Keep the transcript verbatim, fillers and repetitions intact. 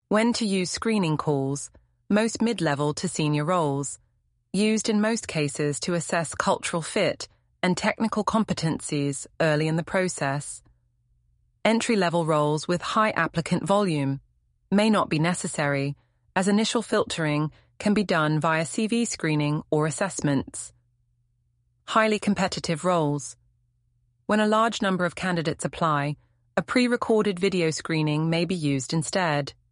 When to use screening calls, most mid-level to senior roles, used in most cases to assess cultural fit and technical competencies early in the process. Entry-level roles with high applicant volume may not be necessary, as initial filtering can be done via C V screening or assessments. Highly competitive roles. When a large number of candidates apply, a pre-recorded video screening may be used instead.